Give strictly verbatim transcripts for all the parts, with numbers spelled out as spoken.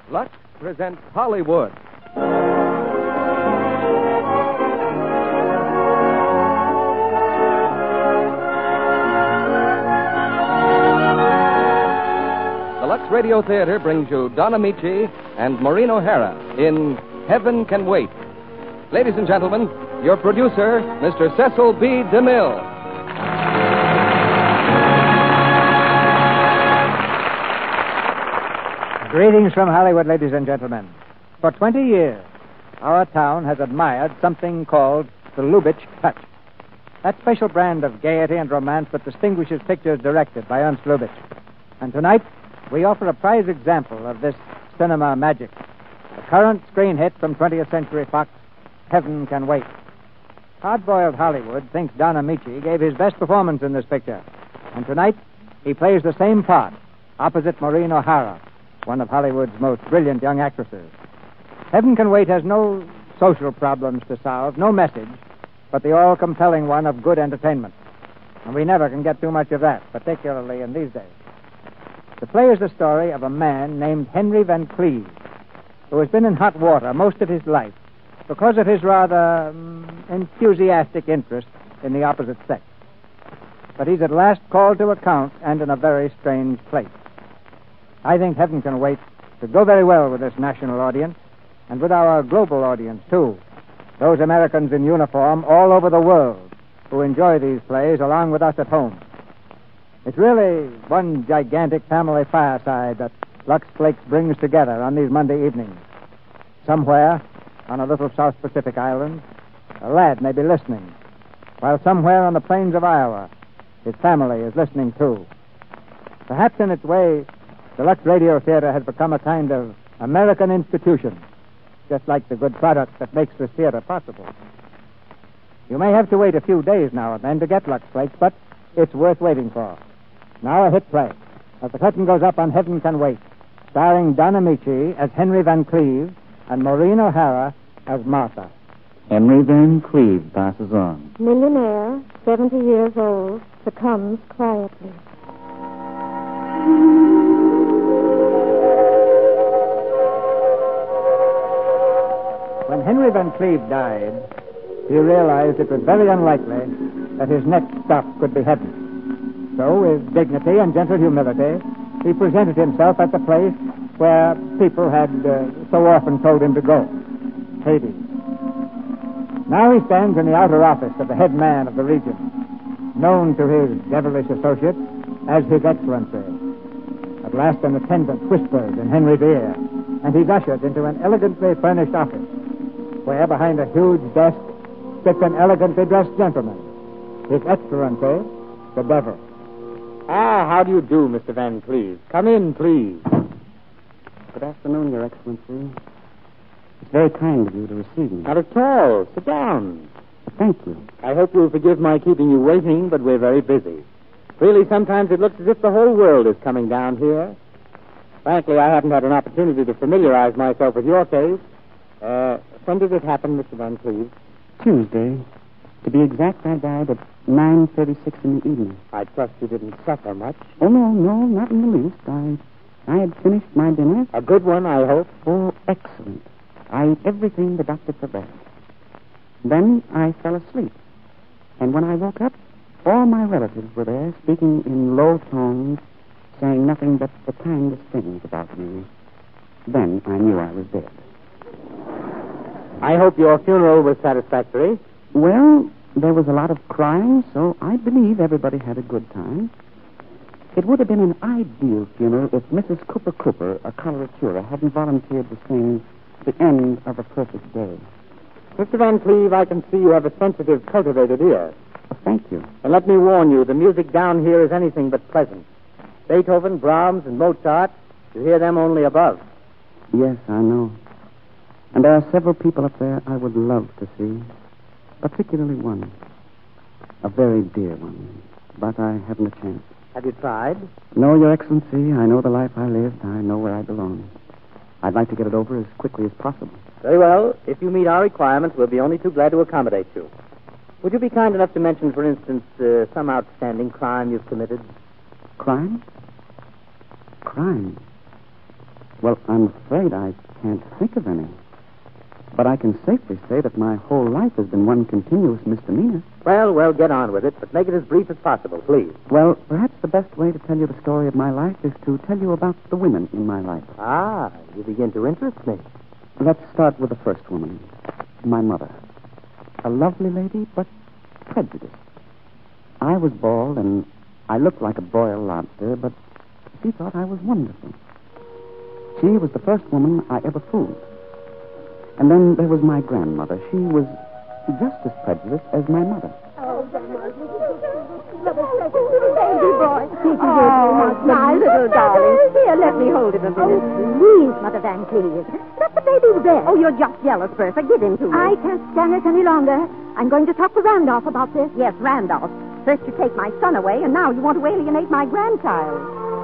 Lux presents Hollywood. The Lux Radio Theater brings you Don Amici and Maureen O'Hara in Heaven Can Wait. Ladies and gentlemen, your producer, Mister Cecil B. DeMille. Greetings from Hollywood, ladies and gentlemen. For twenty years, our town has admired something called the Lubitsch touch. That special brand of gaiety and romance that distinguishes pictures directed by Ernst Lubitsch. And tonight, we offer a prize example of this cinema magic. The current screen hit from twentieth Century Fox, Heaven Can Wait. Hard-boiled Hollywood thinks Don Amici gave his best performance in this picture. And tonight, he plays the same part, opposite Maureen O'Hara, one of Hollywood's most brilliant young actresses. Heaven Can Wait has no social problems to solve, no message, but the all-compelling one of good entertainment. And we never can get too much of that, particularly in these days. The play is the story of a man named Henry Van Cleve, who has been in hot water most of his life because of his rather um, enthusiastic interest in the opposite sex. But he's at last called to account, and in a very strange place. I think Heaven Can Wait could go very well with this national audience, and with our global audience, too. Those Americans in uniform all over the world who enjoy these plays along with us at home. It's really one gigantic family fireside that Lux Flakes brings together on these Monday evenings. Somewhere on a little South Pacific island, a lad may be listening, while somewhere on the plains of Iowa, his family is listening too. Perhaps in its way, the Lux Radio Theater has become a kind of American institution, just like the good product that makes this theater possible. You may have to wait a few days now and then to get Lux Flakes, but it's worth waiting for. Now a hit play, as the curtain goes up on Heaven Can Wait, starring Don Amici as Henry Van Cleve and Maureen O'Hara as Martha. Henry Van Cleve passes on. Millionaire, seventy years old, succumbs quietly. When Henry Van Cleve died, he realized it was very unlikely that his next stop could be heaven. So, with dignity and gentle humility, he presented himself at the place where people had uh, so often told him to go, Hades. Now he stands in the outer office of the head man of the region, known to his devilish associates as His Excellency. At last an attendant whispers in Henry's ear, and he's ushered into an elegantly furnished office, where behind a huge desk sits an elegantly dressed gentleman, His Excellency, the Devil. Ah, how do you do, Mister Van Cleve? Come in, please. Good afternoon, Your Excellency. It's very kind of you to receive me. Not at all. Sit down. Thank you. I hope you'll forgive my keeping you waiting, but we're very busy. Really, sometimes it looks as if the whole world is coming down here. Frankly, I haven't had an opportunity to familiarize myself with your case. Uh, when did it happen, Mister Van Cleve? Tuesday. To be exact, I died at nine thirty-six in the evening. I trust you didn't suffer much. Oh, no, no, not in the least. I I had finished my dinner. A good one, I hope. Oh, excellent. I ate everything the doctor prepared. Then I fell asleep. And when I woke up, all my relatives were there, speaking in low tones, saying nothing but the kindest things about me. Then I knew I was dead. I hope your funeral was satisfactory. Well, there was a lot of crying, so I believe everybody had a good time. It would have been an ideal funeral if Missus Cooper Cooper, a coloratura, hadn't volunteered to sing The End of a Perfect Day. Mister Van Cleve, I can see you have a sensitive, cultivated ear. Oh, thank you. And let me warn you, the music down here is anything but pleasant. Beethoven, Brahms, and Mozart, you hear them only above. Yes, I know. And there are several people up there I would love to see. Particularly one. A very dear one. But I haven't a chance. Have you tried? No, Your Excellency. I know the life I lived. I know where I belong. I'd like to get it over as quickly as possible. Very well. If you meet our requirements, we'll be only too glad to accommodate you. Would you be kind enough to mention, for instance, uh, some outstanding crime you've committed? Crime? Crime? Well, I'm afraid I can't think of any. But I can safely say that my whole life has been one continuous misdemeanor. Well, well, get on with it, but make it as brief as possible, please. Well, perhaps the best way to tell you the story of my life is to tell you about the women in my life. Ah, you begin to interest me. Let's start with the first woman, my mother. A lovely lady, but prejudiced. I was bald, and I looked like a boiled lobster, but she thought I was wonderful. She was the first woman I ever fooled. And then there was my grandmother. She was just as prejudiced as my mother. Oh, baby boy. Oh, my little darling. Here, let me hold it a minute. Oh, please, Mother Van Cleve. Let the baby rest. Oh, you're just jealous, Bertha. Give in to me. I can't stand it any longer. I'm going to talk to Randolph about this. Yes, Randolph. First you take my son away, and now you want to alienate my grandchild.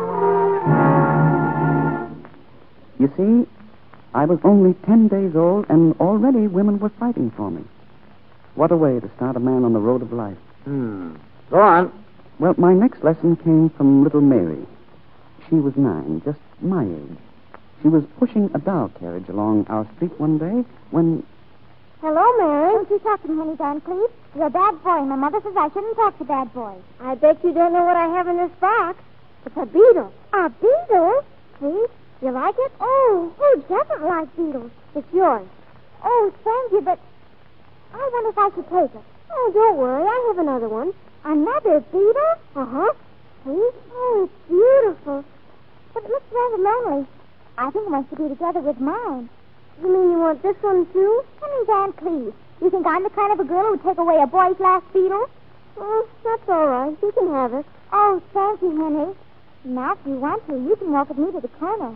You see, I was only ten days old, and already women were fighting for me. What a way to start a man on the road of life. Hmm. Go on. Well, my next lesson came from little Mary. She was nine, just my age. She was pushing a doll carriage along our street one day when... Hello, Mary. Don't you talk to me, Henny Van Cleve. You're a bad boy. My mother says I shouldn't talk to bad boys. I bet you don't know what I have in this box. It's a beetle. A beetle? See? You like it? Oh, who doesn't like beetles? It's yours. Oh, thank you, but I wonder if I should take it. Oh, don't worry. I have another one. Another beetle? Uh-huh. See? Oh, it's beautiful. But it looks rather lonely. I think it wants to be together with mine. You mean you want this one, too? Henny Van Cleve. You think I'm the kind of a girl who'd take away a boy's last beetle? Oh, that's all right. You can have it. Oh, thank you, Henny. Now, if you want to, you can walk with me to the corner.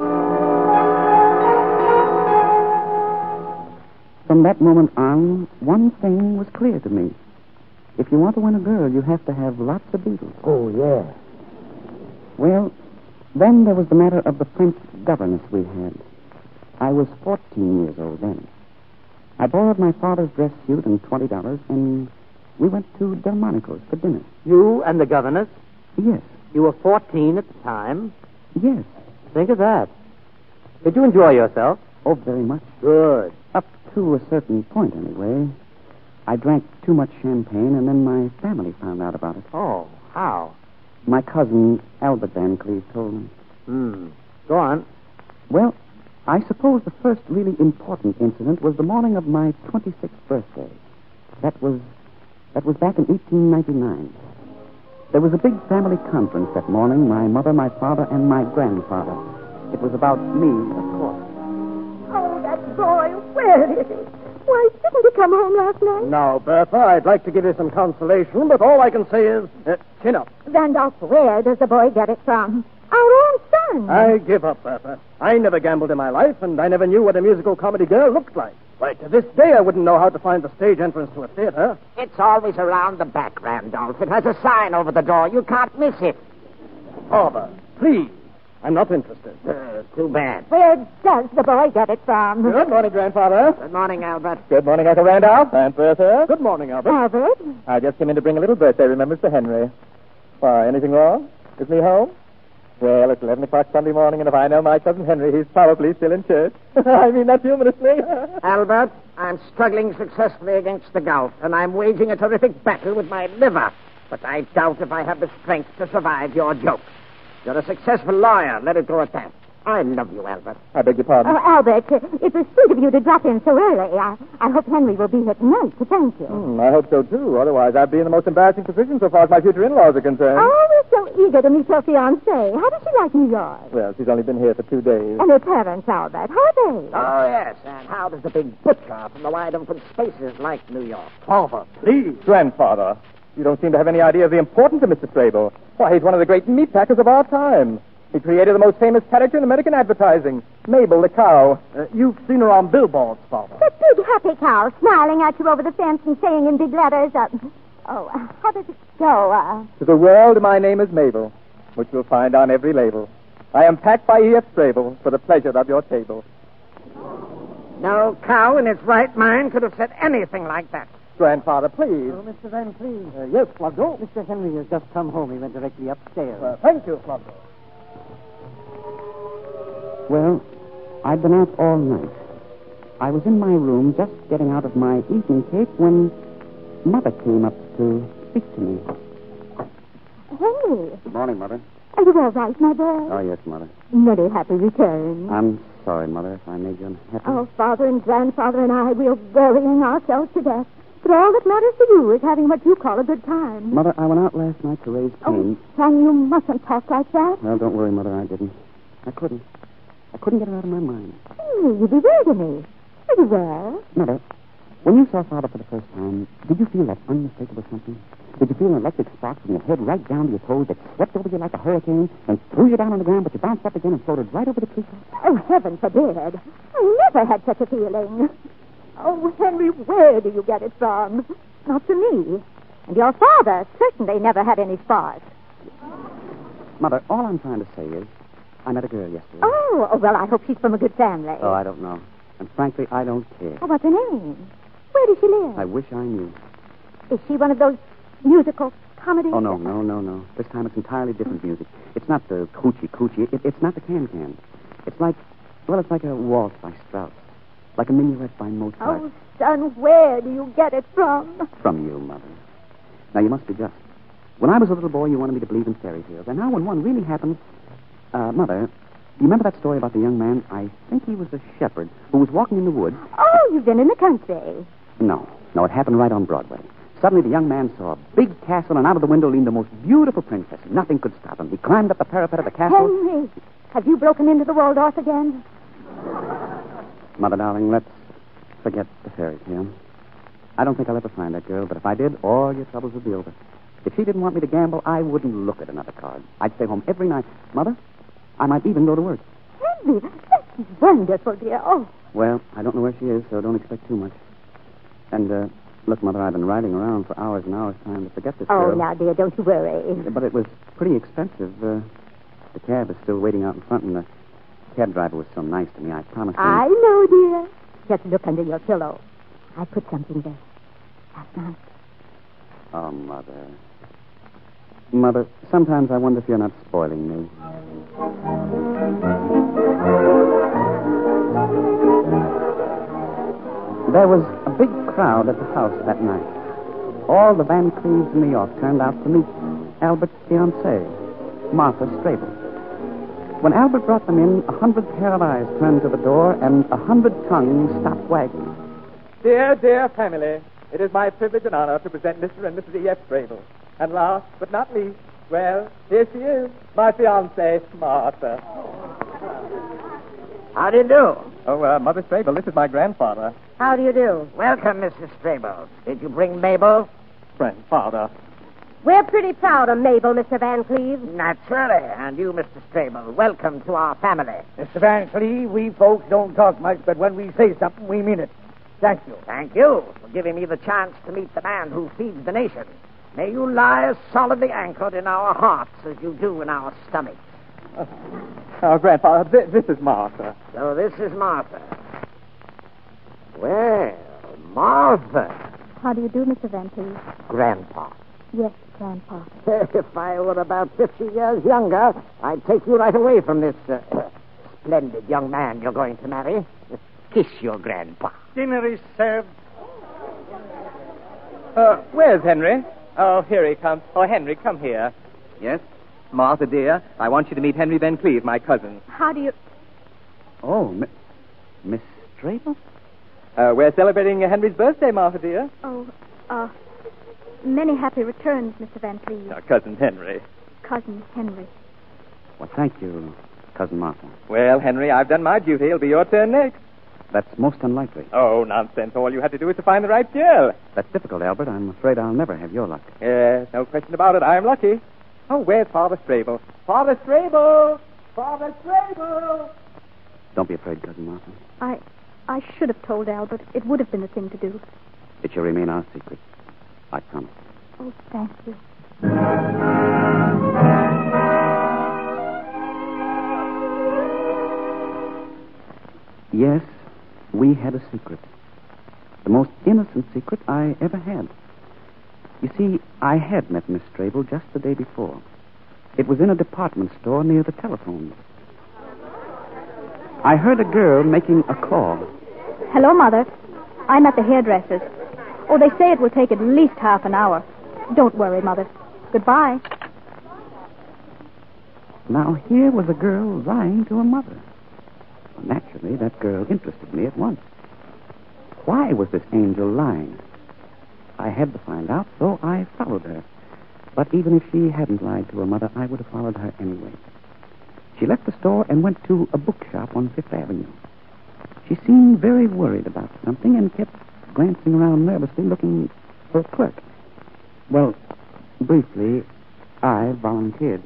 From that moment on, one thing was clear to me. If you want to win a girl, you have to have lots of beetles. Oh, yeah. Well, then there was the matter of the French governess we had. I was fourteen years old then. I borrowed my father's dress suit and twenty dollars, and we went to Delmonico's for dinner. You and the governess? Yes. You were fourteen at the time? Yes. Think of that. Did you enjoy yourself? Oh, very much. Good. Up to a certain point, anyway. I drank too much champagne, and then my family found out about it. Oh, how? My cousin, Albert Van Cleve, told me. Hmm. Go on. Well, I suppose the first really important incident was the morning of my twenty-sixth birthday. That was that was back in eighteen ninety-nine. There was a big family conference that morning, my mother, my father, and my grandfather. It was about me, of course. Oh, that boy. Where is he? Why, didn't he come home last night? Now, Bertha, I'd like to give you some consolation, but all I can say is, uh, chin up. Randolph, where does the boy get it from? Our own son. I give up, Bertha. I never gambled in my life, and I never knew what a musical comedy girl looked like. Why, to this day, I wouldn't know how to find the stage entrance to a theater. It's always around the back, Randolph. It has a sign over the door. You can't miss it. Father, please. I'm not interested. Uh, too bad. Where does the boy get it from? Good morning, Grandfather. Good morning, Albert. Good morning, Uncle Randolph. And Bertha. Good morning, Albert. Albert? I just came in to bring a little birthday remembrance to Henry. Why, anything wrong? Is me home? Well, it's eleven o'clock Sunday morning, and if I know my cousin Henry, he's probably still in church. I mean that humorously. Albert, I'm struggling successfully against the gout, and I'm waging a terrific battle with my liver. But I doubt if I have the strength to survive your joke. You're a successful lawyer. Let it go at that. I love you, Albert. I beg your pardon? Oh, Albert, it's a sweet of you to drop in so early. I, I hope Henry will be here tonight to thank you. Hmm, I hope so, too. Otherwise, I'd be in the most embarrassing position so far as my future in-laws are concerned. Oh, we're so eager to meet your fiancée. How does she like New York? Well, she's only been here for two days. And her parents, Albert, how are they? Oh, yes. And how does the big butcher from the wide open spaces like New York? Father, please. Grandfather, you don't seem to have any idea of the importance of Mister Strable. Why, he's one of the great meat packers of our time. He created the most famous character in American advertising, Mabel the cow. Uh, you've seen her on billboards, Father. The big happy cow smiling at you over the fence and saying in big letters, uh, oh, uh, how does it go? Uh... To the world, my name is Mabel, which you'll find on every label. I am packed by E F. Strable for the pleasure of your table. No cow in its right mind could have said anything like that. Grandfather, please. Oh, Mister Van Cleve. Uh, yes, Fluggo. Mister Henry has just come home. He went directly upstairs. Uh, thank you, Fluggo. Well, I'd been out all night. I was in my room just getting out of my evening cape when Mother came up to speak to me. Henry, Good morning, Mother. are you all right, my boy? Oh, yes, Mother. Many happy returns. I'm sorry, Mother, if I made you unhappy. Oh, Father and Grandfather and I, we're worrying ourselves to death. But all that matters to you is having what you call a good time. Mother, I went out last night to raise Cain. Oh, son, you mustn't talk like that. Well, don't worry, Mother, I didn't. I couldn't. I couldn't get it out of my mind. Henry, you bewilder me. Pretty well. Mother, when you saw Father for the first time, did you feel that unmistakable something? Did you feel an electric spark from your head right down to your toes that swept over you like a hurricane and threw you down on the ground, but you bounced up again and floated right over the treetops? Oh, heaven forbid. I never had such a feeling. Oh, Henry, where do you get it from? Not to me. And your father certainly never had any spark. Mother, all I'm trying to say is I met a girl yesterday. Oh, oh, well, I hope she's from a good family. Oh, I don't know. And frankly, I don't care. Oh, what's her name? Where does she live? I wish I knew. Is she one of those musical comedies? Oh, no, no, no, no. This time it's entirely different music. It's not the coochie coochie. It, it's not the can-can. It's like, well, it's like a waltz by Strauss. Like a minuet by Mozart. Oh, son, where do you get it from? From you, Mother. Now, you must be just. When I was a little boy, you wanted me to believe in fairy tales. And now when one really happens... Uh, Mother, you remember that story about the young man? I think he was a shepherd who was walking in the woods. Oh, you've been in the country. No. No, it happened right on Broadway. Suddenly, the young man saw a big castle, and out of the window leaned the most beautiful princess. Nothing could stop him. He climbed up the parapet of the castle. Henry, have you broken into the Waldorf again? Mother, darling, let's forget the fairy tale. I don't think I'll ever find that girl, but if I did, all your troubles would be over. If she didn't want me to gamble, I wouldn't look at another card. I'd stay home every night. Mother, I might even go to work. Henry, that's wonderful, dear. Oh. Well, I don't know where she is, so don't expect too much. And, uh, look, Mother, I've been riding around for hours and hours trying to forget this Oh, girl. now, dear, don't you worry. But it was pretty expensive. Uh, the cab is still waiting out in front, and the cab driver was so nice to me. I promised him... I know, dear. Just look under your pillow. I put something there last night. Oh, Mother. Mother, sometimes I wonder if you're not spoiling me. There was a big crowd at the house that night. All the Van Cleves in New York turned out to meet Albert's fiancée, Martha Strable. When Albert brought them in, a hundred pair of eyes turned to the door, and a hundred tongues stopped wagging. Dear, dear family, it is my privilege and honor to present Mister and Missus E F. Strable. And last but not least, well, here she is, my fiancée, Martha. How do you do? Oh, uh, Mother Strable, this is my grandfather. How do you do? Welcome, Missus Strable. Did you bring Mabel? Grandfather. We're pretty proud of Mabel, Mister Van Cleve. Naturally. And you, Mister Strable, welcome to our family. Mister Van Cleve, we folks don't talk much, but when we say something, we mean it. Thank you. Thank you for giving me the chance to meet the man who feeds the nation. May you lie as solidly anchored in our hearts as you do in our stomachs. Oh, Grandfather, th- this is Martha. So this is Martha. Well, Martha. How do you do, Mister Van Cleve? Grandpa. Yes, Grandpa. If I were about fifty years younger, I'd take you right away from this uh, splendid young man you're going to marry. Kiss your grandpa. Dinner is served. Uh, where's Henry? Oh, here he comes. Oh, Henry, come here. Yes? Martha, dear, I want you to meet Henry Van Cleve, my cousin. How do you... Oh, mi- Miss Strable? Uh, we're celebrating Henry's birthday, Martha, dear. Oh, uh, many happy returns, Mister Van Cleve. Our cousin Henry. Cousin Henry. Well, thank you, Cousin Martha. Well, Henry, I've done my duty. It'll be your turn next. That's most unlikely. Oh, nonsense. All you have to do is to find the right girl. That's difficult, Albert. I'm afraid I'll never have your luck. Yes, no question about it. I'm lucky. Oh, where's Father Strable? Father Strable! Father Strable! Don't be afraid, Cousin Martha. I... I should have told Albert. It would have been the thing to do. It shall remain our secret. I promise. Oh, thank you. Yes, we had a secret. The most innocent secret I ever had. You see, I had met Miss Strable just the day before. It was in a department store near the telephones. I heard a girl making a call. Hello, Mother. I'm at the hairdresser's. Oh, they say it will take at least half an hour. Don't worry, Mother. Goodbye. Now, here was a girl lying to her mother. Naturally, that girl interested me at once. Why was this angel lying? I had to find out, so I followed her. But even if she hadn't lied to her mother, I would have followed her anyway. She left the store and went to a bookshop on Fifth Avenue. She seemed very worried about something and kept glancing around nervously, looking for a clerk. Well, briefly, I volunteered.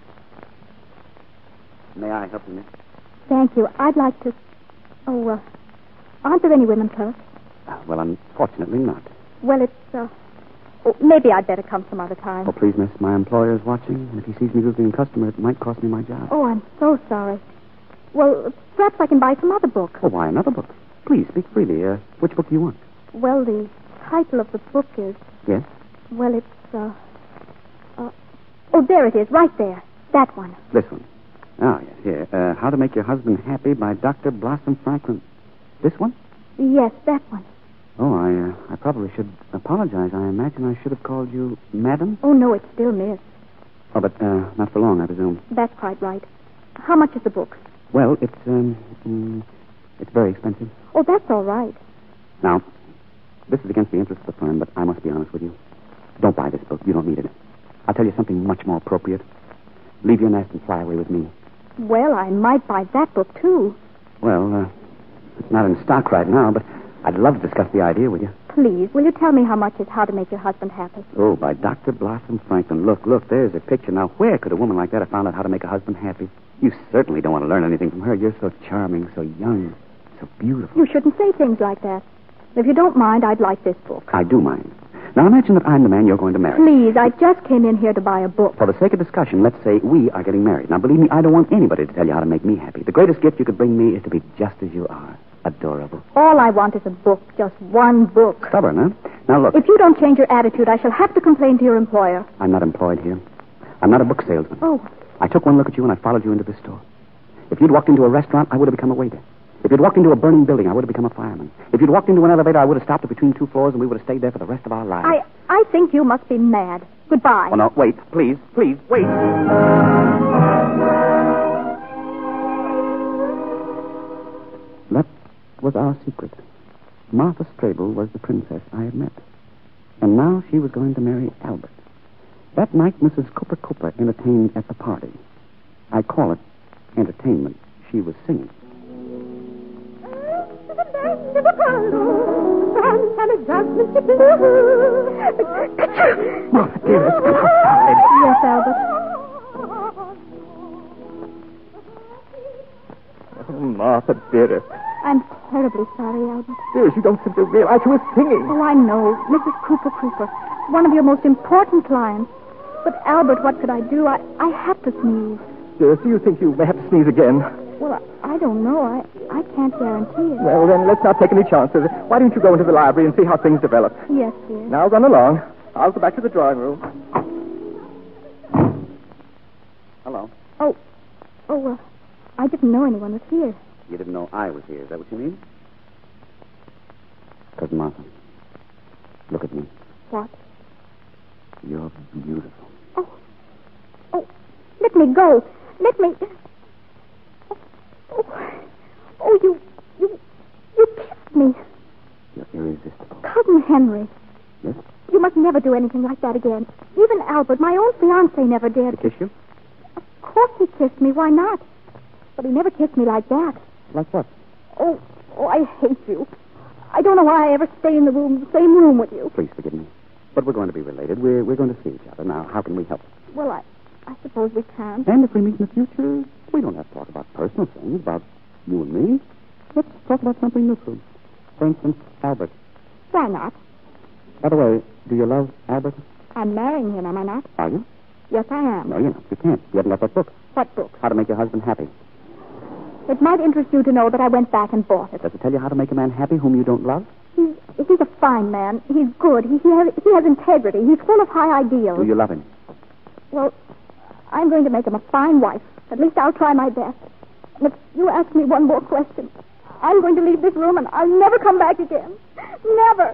May I help you, miss? Thank you. I'd like to... Oh, uh, aren't there any women clerks? Uh, well, unfortunately not. Well, it's, uh... Oh, maybe I'd better come some other time. Oh, please, miss, my employer's watching, and if he sees me losing a customer, it might cost me my job. Oh, I'm so sorry. Well, perhaps I can buy some other book. Oh, why, another book? Please, speak freely. Uh, which book do you want? Well, the title of the book is... Yes? Well, it's, uh... uh oh, there it is, right there. That one. This one. Oh, yes, here. Uh, How to Make Your Husband Happy by Doctor Blossom Franklin. This one? Yes, that one. Oh, I uh, I probably should apologize. I imagine I should have called you Madam. Oh, no, it's still Miss. Oh, but uh, not for long, I presume. That's quite right. How much is the book? Well, it's, um, mm, it's very expensive. Oh, that's all right. Now, this is against the interest of the firm, but I must be honest with you. Don't buy this book. You don't need it. I'll tell you something much more appropriate. Leave your nest and fly away with me. Well, I might buy that book, too. Well, uh, it's not in stock right now, but I'd love to discuss the idea with you. Please, will you tell me how much is How to Make Your Husband Happy? Oh, by Doctor Blossom Franklin. Look, look, there's a picture. Now, where could a woman like that have found out how to make a husband happy? You certainly don't want to learn anything from her. You're so charming, so young, so beautiful. You shouldn't say things like that. If you don't mind, I'd like this book. I do mind. Now, imagine that I'm the man you're going to marry. Please, I just came in here to buy a book. For the sake of discussion, let's say we are getting married. Now, believe me, I don't want anybody to tell you how to make me happy. The greatest gift you could bring me is to be just as you are. Adorable. All I want is a book. Just one book. Stubborn, huh? Now, look. If you don't change your attitude, I shall have to complain to your employer. I'm not employed here. I'm not a book salesman. Oh. I took one look at you and I followed you into this store. If you'd walked into a restaurant, I would have become a waiter. If you'd walked into a burning building, I would have become a fireman. If you'd walked into an elevator, I would have stopped it between two floors and we would have stayed there for the rest of our lives. I, I think you must be mad. Goodbye. Oh, no, wait. Please, please, wait. That was our secret. Martha Strable was the princess I had met. And now she was going to marry Albert. That night, Missus Cooper Cooper entertained at the party. I call it entertainment. She was singing. Martha, dearest, come outside. Yes, Albert. Oh, Martha, dearest. I'm terribly sorry, Albert. Dearest, you don't seem to realize you were singing. Oh, I know. Missus Cooper Cooper. One of your most important clients. But, Albert, what could I do? I, I have to sneeze. Dearest, do you think you may have to sneeze again? Well, I, I don't know. I, I can't guarantee it. Well, then, let's not take any chances. Why don't you go into the library and see how things develop? Yes, dear. Now, run along. I'll go back to the drawing room. Hello. Oh, oh, uh, I didn't know anyone was here. You didn't know I was here. Is that what you mean? Cousin Martha, look at me. What? You're beautiful. Oh, oh, let me go. Let me... Oh, oh, oh you, you, you kissed me. You're irresistible. Cousin Henry. Yes? You must never do anything like that again. Even Albert, my own fiancé, never did. To kiss you? Of course he kissed me. Why not? But he never kissed me like that. Like what? Oh, oh, I hate you. I don't know why I ever stay in the room, the same room with you. Please forgive me. But we're going to be related. We're, we're going to see each other. Now, how can we help? Well, I, I suppose we can. And if we meet in the future, we don't have to talk about personal things, about you and me. Let's talk about something neutral. For instance, Albert. Why not? By the way, do you love Albert? I'm marrying him, am I not? Are you? Yes, I am. No, you're not. You can't. You haven't got that book. What book? How to Make Your Husband Happy. It might interest you to know that I went back and bought it. Does it tell you how to make a man happy whom you don't love? He's, he's a fine man. He's good. He, he, has, he has integrity. He's full of high ideals. Do you love him? Well, I'm going to make him a fine wife. At least I'll try my best. And if you ask me one more question, I'm going to leave this room and I'll never come back again. Never.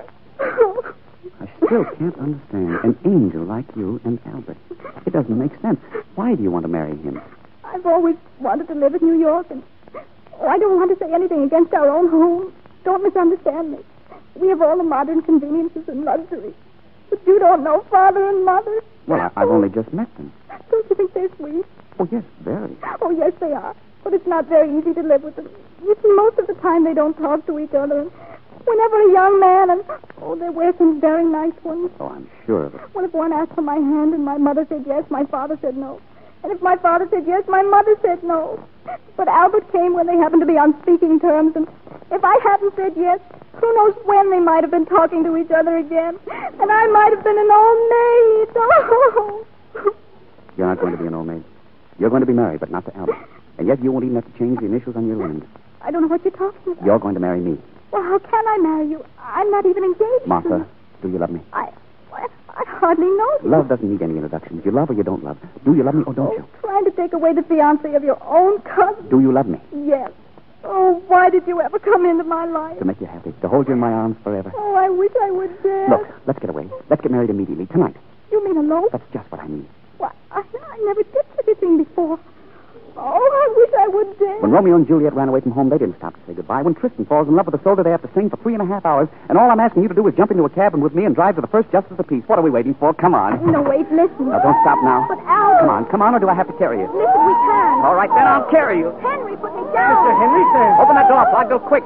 I still can't understand an angel like you and Albert. It doesn't make sense. Why do you want to marry him? I've always wanted to live in New York, and oh, I don't want to say anything against our own home. Don't misunderstand me. We have all the modern conveniences and luxuries. But you don't know Father and Mother. Well, I, I've only just met them. Don't you think they're sweet? Oh, yes, very. Oh, yes, they are. But it's not very easy to live with them. You see, most of the time they don't talk to each other. And whenever a young man and, oh, they wear some very nice ones. Oh, I'm sure of it. Well, if one asked for my hand and my mother said yes, my father said no. And if my father said yes, my mother said no. But Albert came when they happened to be on speaking terms, and if I hadn't said yes, who knows when they might have been talking to each other again. And I might have been an old maid. Oh. You're not going to be an old maid. You're going to be married, but not to Albert. And yet you won't even have to change the initials on your land. I don't know what you're talking about. You're going to marry me. Well, how can I marry you? I'm not even engaged. Martha, do you love me? I... I, I hardly know you. Love doesn't need any introductions. You love or you don't love. Do you love me or don't oh, you? Trying to take away the fiancé of your own cousin. Do you love me? Yes. Oh, why did you ever come into my life? To make you happy. To hold you in my arms forever. Oh, I wish I were dead. Look, let's get away. Let's get married immediately. Tonight. You mean alone? That's just what I mean. Why, I, I never did such a thing before. Oh, I wish I were dead. When Romeo and Juliet ran away from home, they didn't stop to say goodbye. When Tristan falls in love with a soldier, they have to sing for three and a half hours. And all I'm asking you to do is jump into a cabin with me and drive to the first justice of the peace. What are we waiting for? Come on. No, wait, listen. Now, don't stop now. But Albert... Come on, come on, or do I have to carry you? Listen, we can. All right, then I'll carry you. Henry, put me down. Mister Henry, sir. Open that door, Ploggo, quick.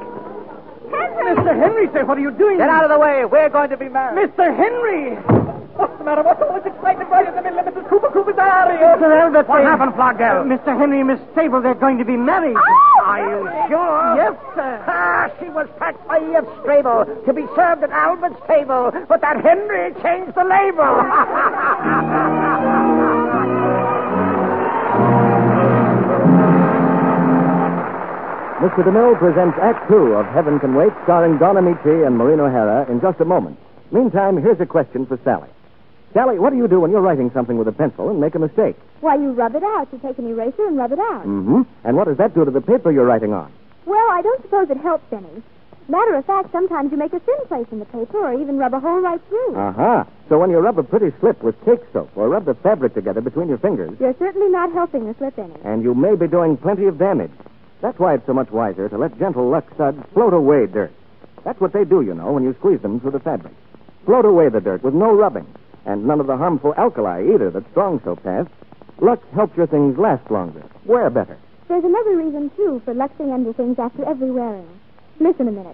Henry! Mister Henry, sir, what are you doing? Get out of the way. We're going to be married. Mister Henry! What's the matter? What's all this excitement right in the middle of Missus Cooper Cooper's aria? Mister Albert, what happened, Flogdell? Uh, Mister Henry and Miss Sable, they're going to be married. Oh! Are you sure? Yes, sir. Ah, she was packed by E F Strable to be served at Albert's table, but that Henry changed the label. Mister DeMille presents Act Two of Heaven Can Wait, starring Don Amici and Maureen O'Hara, in just a moment. Meantime, here's a question for Sally. Sally, what do you do when you're writing something with a pencil and make a mistake? Why, you rub it out. You take an eraser and rub it out. Mm-hmm. And what does that do to the paper you're writing on? Well, I don't suppose it helps any. Matter of fact, sometimes you make a thin place in the paper or even rub a hole right through. Uh-huh. So when you rub a pretty slip with cake soap or rub the fabric together between your fingers... You're certainly not helping the slip any. And you may be doing plenty of damage. That's why it's so much wiser to let gentle Lux suds float away dirt. That's what they do, you know, when you squeeze them through the fabric. Float away the dirt with no rubbing, and none of the harmful alkali either that strong soap has. Lux helps your things last longer, wear better. There's another reason, too, for luxing under things after every wearing. Listen a minute.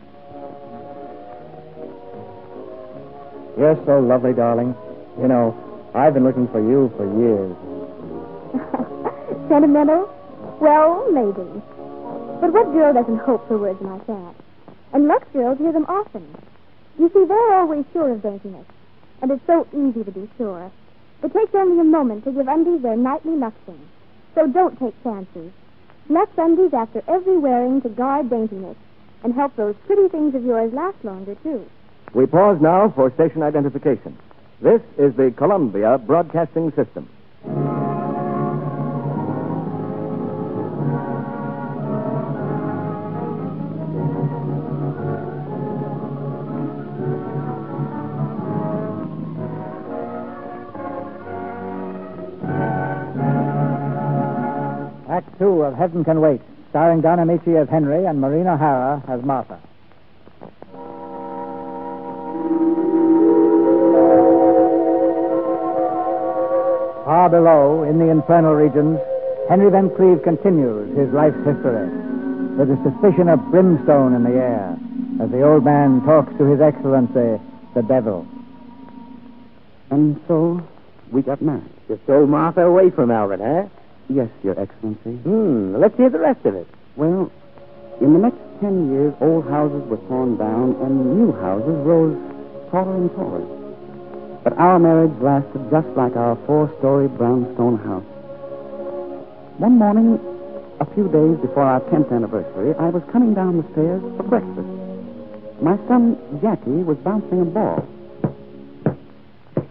You're so lovely, darling. You know, I've been looking for you for years. Sentimental? Well, maybe. But what girl doesn't hope for words like that? And Lux girls hear them often. You see, they're always sure of daintiness. And it's so easy to be sure. It takes only a moment to give undies their nightly luxing. So don't take chances. Lux undies after every wearing to guard daintiness and help those pretty things of yours last longer, too. We pause now for station identification. This is the Columbia Broadcasting System. Act Two of Heaven Can Wait, starring Don Amici as Henry and Maureen O'Hara as Martha. Far below, in the infernal regions, Henry Van Cleve continues his life's history, with a suspicion of brimstone in the air, as the old man talks to His Excellency, the devil. And so, we got married. You stole Martha away from Albert, eh? Yes, Your Excellency. Hmm, let's hear the rest of it. Well, in the next ten years, old houses were torn down and new houses rose taller and taller. But our marriage lasted just like our four-story brownstone house. One morning, a few days before our tenth anniversary, I was coming down the stairs for breakfast. My son, Jackie, was bouncing a ball.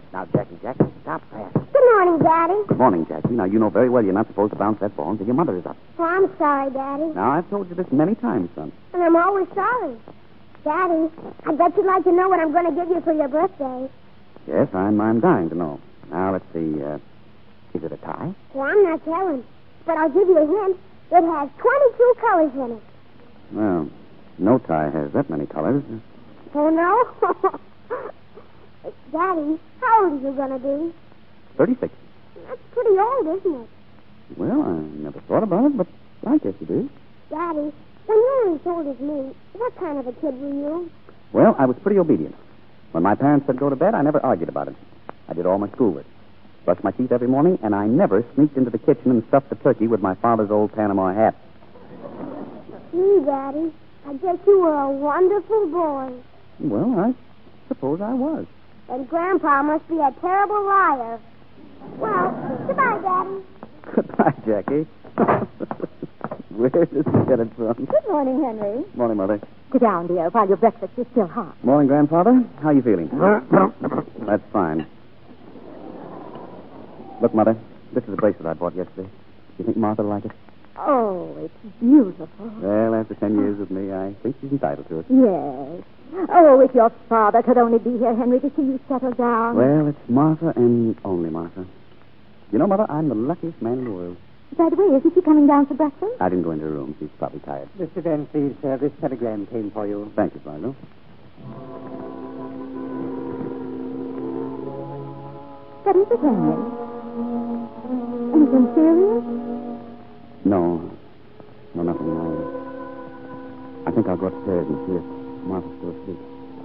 Now, Jackie, Jackie, stop that. Good morning, Daddy. Good morning, Jackie. Now, you know very well you're not supposed to bounce that ball until your mother is up. Oh, I'm sorry, Daddy. Now, I've told you this many times, son. And I'm always sorry. Daddy, I bet you'd like to know what I'm going to give you for your birthday. Yes, I'm, I'm dying to know. Now, let's see. Uh, is it a tie? Well, I'm not telling. But I'll give you a hint. It has twenty-two colors in it. Well, no tie has that many colors. Oh, no? Daddy, how old are you going to be? thirty-six. That's pretty old, isn't it? Well, I never thought about it, but I guess it is. Daddy, when you were as old as me, what kind of a kid were you? Well, I was pretty obedient. When my parents said go to bed, I never argued about it. I did all my schoolwork. Brushed my teeth every morning, and I never sneaked into the kitchen and stuffed the turkey with my father's old Panama hat. Gee, Daddy, I guess you were a wonderful boy. Well, I suppose I was. And Grandpa must be a terrible liar. Well, goodbye, Daddy. Goodbye, Jackie. Where did you get it from? Good morning, Henry. Morning, Mother. Sit down, dear, while your breakfast is still hot. Morning, Grandfather. How are you feeling? That's fine. Look, Mother, this is a bracelet I bought yesterday. Do you think Martha will like it? Oh, it's beautiful. Well, after ten years with me, I think she's entitled to it. Yes. Oh, if your father could only be here, Henry, to see you settle down. Well, it's Martha and only Martha. You know, Mother, I'm the luckiest man in the world. By the way, isn't she coming down for breakfast? I didn't go into her room. She's probably tired. Mister Van Cleve, sir, this telegram came for you. Thank you, Fargo. What is it, Henry? Anything serious? No. No, nothing. I, I think I'll go upstairs and see if Martha's still asleep.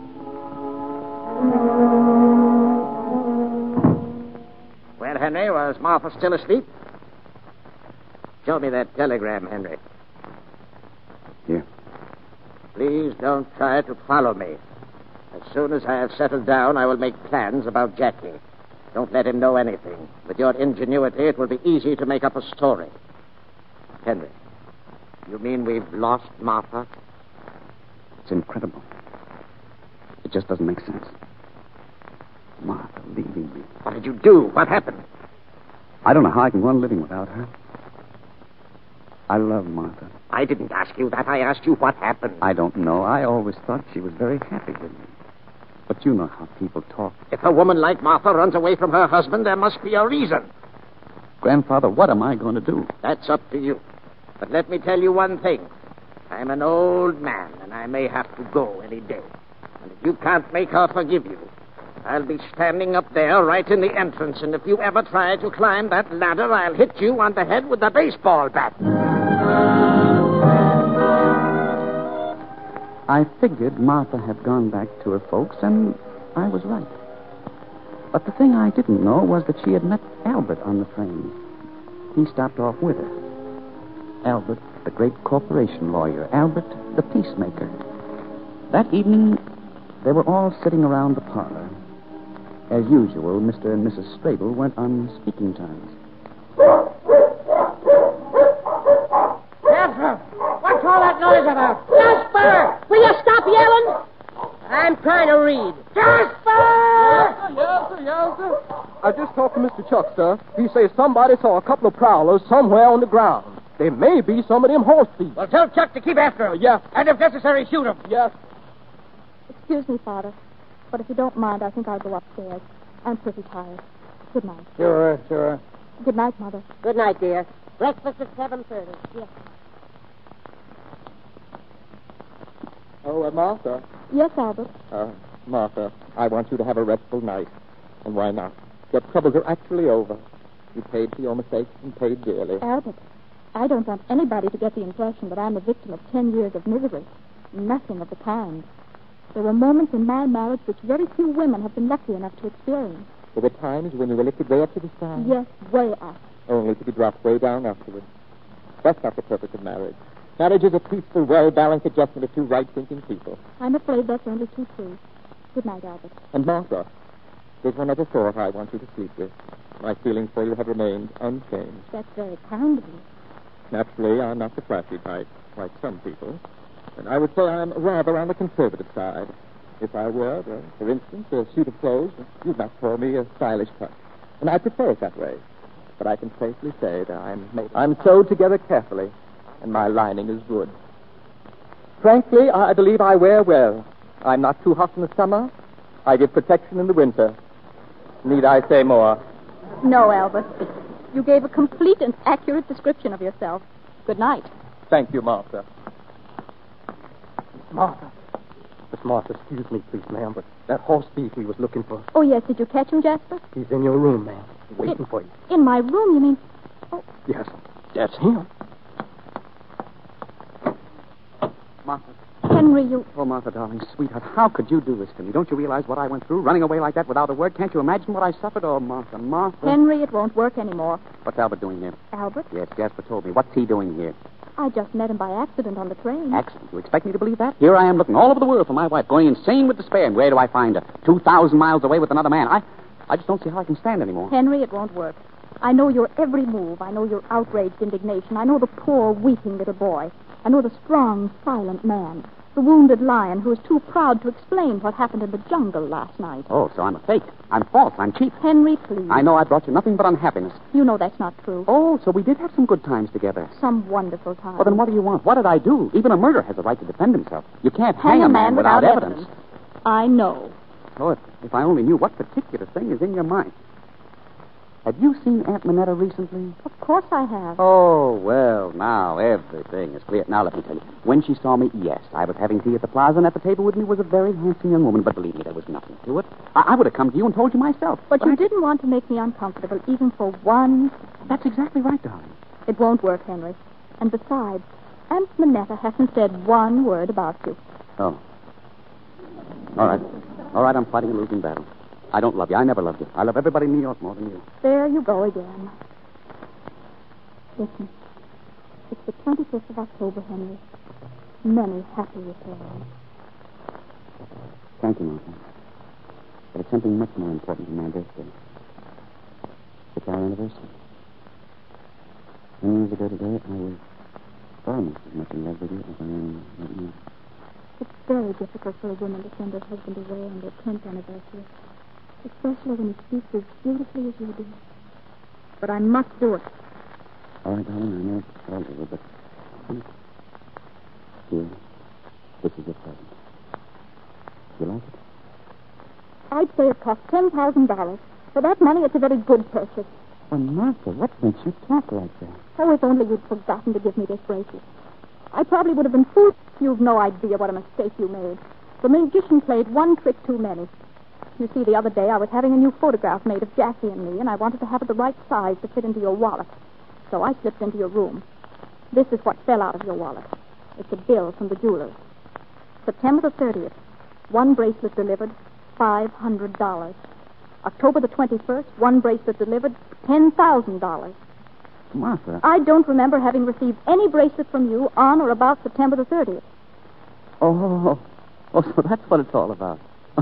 Well, Henry, was Martha still asleep? Show me that telegram, Henry. Here. Please don't try to follow me. As soon as I have settled down, I will make plans about Jackie. Don't let him know anything. With your ingenuity, it will be easy to make up a story. Henry, you mean we've lost Martha? It's incredible. It just doesn't make sense. Martha leaving me. What did you do? What happened? I don't know how I can go on living without her. I love Martha. I didn't ask you that. I asked you what happened. I don't know. I always thought she was very happy with me. But you know how people talk. If a woman like Martha runs away from her husband, there must be a reason. Grandfather, what am I going to do? That's up to you. But let me tell you one thing. I'm an old man, and I may have to go any day. And if you can't make her forgive you, I'll be standing up there right in the entrance, and if you ever try to climb that ladder, I'll hit you on the head with a baseball bat. I figured Martha had gone back to her folks, and I was right. But the thing I didn't know was that she had met Albert on the train. He stopped off with her. Albert, the great corporation lawyer. Albert, the peacemaker. That evening, they were all sitting around the parlor. As usual, Mister and Missus Strable went on speaking terms. Jasper! What's all that noise about? Jasper! Will you stop yelling? I'm trying to read. Jasper! Yes, sir, yes, sir. I just talked to Mister Chuck, sir. He says somebody saw a couple of prowlers somewhere on the ground. They may be some of them horse thieves. Well, tell Chuck to keep after them. Uh, yes. And if necessary, shoot them. Yes. Excuse me, Father, but if you don't mind, I think I'll go upstairs. I'm pretty tired. Good night. Sure, sure. Good night, Mother. Good night, dear. Breakfast at seven thirty. Yes. Oh, uh, Martha. Yes, Albert. Uh, Martha, I want you to have a restful night. And why not? Your troubles are actually over. You paid for your mistakes and paid dearly. Albert, I don't want anybody to get the impression that I'm a victim of ten years of misery. Nothing of the kind. There were moments in my marriage which very few women have been lucky enough to experience. There were times when you were lifted way up to the sky. Yes, way up. Only to be dropped way down afterwards. That's not the purpose of marriage. Marriage is a peaceful, well-balanced adjustment of two right-thinking people. I'm afraid that's only too true. Good night, Albert. And Martha, there's one other thought I want you to sleep with. My feelings for you have remained unchanged. That's very kind of you. Naturally, I'm not the flashy type, like some people. And I would say I'm rather on the conservative side. If I were, uh, for instance, a suit of clothes, you'd not call me a stylish touch. And I prefer it that way. But I can safely say that I'm made. I'm sewed together carefully, and my lining is good. Frankly, I believe I wear well. I'm not too hot in the summer. I give protection in the winter. Need I say more? No, Albert. You gave a complete and accurate description of yourself. Good night. Thank you, Martha. Martha. Miss Martha, excuse me, please, ma'am, but that horse thief we was looking for, Oh, yes. Did you catch him, Jasper? he's in your room, ma'am. He's waiting In- for you. In my room, you mean? Yes, that's him. Martha. Henry, you... Oh, Martha, darling, sweetheart, how could you do this to me? Don't you realize what I went through, running away like that without a word? Can't you imagine what I suffered? Oh, Martha, Martha. Henry, it won't work anymore. What's Albert doing here? Albert? Yes, Jasper told me. What's he doing here? I just met him by accident on the train. Accident? You expect me to believe that? Here I am looking all over the world for my wife, going insane with despair, and where do I find her? Two thousand miles away with another man. I, I just don't see how I can stand anymore. Henry, it won't work. I know your every move. I know your outraged indignation. I know the poor, weeping little boy. I know the strong, silent man. The wounded lion who is too proud to explain what happened in the jungle last night. Oh, so I'm a fake. I'm false. I'm cheap. Henry, please. I know I brought you nothing but unhappiness. You know that's not true. Oh, so we did have some good times together. Some wonderful time. Well, then what do you want? What did I do? Even a murderer has a right to defend himself. You can't Hang hang, a man without, evidence. I know. Oh, if, if I only knew what particular thing is in your mind. Have you seen Aunt Minetta recently? Of course I have. Oh, well, now everything is clear. Now, let me tell you. When she saw me, yes, I was having tea at the plaza, and at the table with me was a very handsome young woman. But believe me, there was nothing to it. I, I would have come to you and told you myself. But, but you I... didn't want to make me uncomfortable, even for one. That's exactly right, darling. It won't work, Henry. And besides, Aunt Minetta hasn't said one word about you. Oh. All right. All right, I'm fighting a losing battle. I don't love you. I never loved you. I love everybody in New York more than you. There you go again. Listen. It's the twenty-fifth of October, Henry. Many happy returns. Thank you, Martha. But it's something much more important than my birthday. It's our anniversary. Ten years ago today, I was almost as much in love with you as I am right now. It's very difficult for a woman to send her husband away on their tenth anniversary. Especially when he speaks as beautifully as you do. But I must do it. All right, darling, I know it's all over, but... Here, this is your present. You like it? I'd say it cost ten thousand dollars. For that money, it's a very good purchase. Well, Martha, what makes you talk like that? Oh, if only you'd forgotten to give me this bracelet. I probably would have been fooled. You've no idea what a mistake you made. The magician played one trick too many. You see, the other day I was having a new photograph made of Jackie and me, and I wanted to have it the right size to fit into your wallet. So I slipped into your room. This is what fell out of your wallet. It's a bill from the jeweler. September the thirtieth. One bracelet delivered, five hundred dollars. October the twenty-first, one bracelet delivered, ten thousand dollars. Martha. I don't remember having received any bracelet from you on or about September the thirtieth. Oh, oh, so that's what it's all about.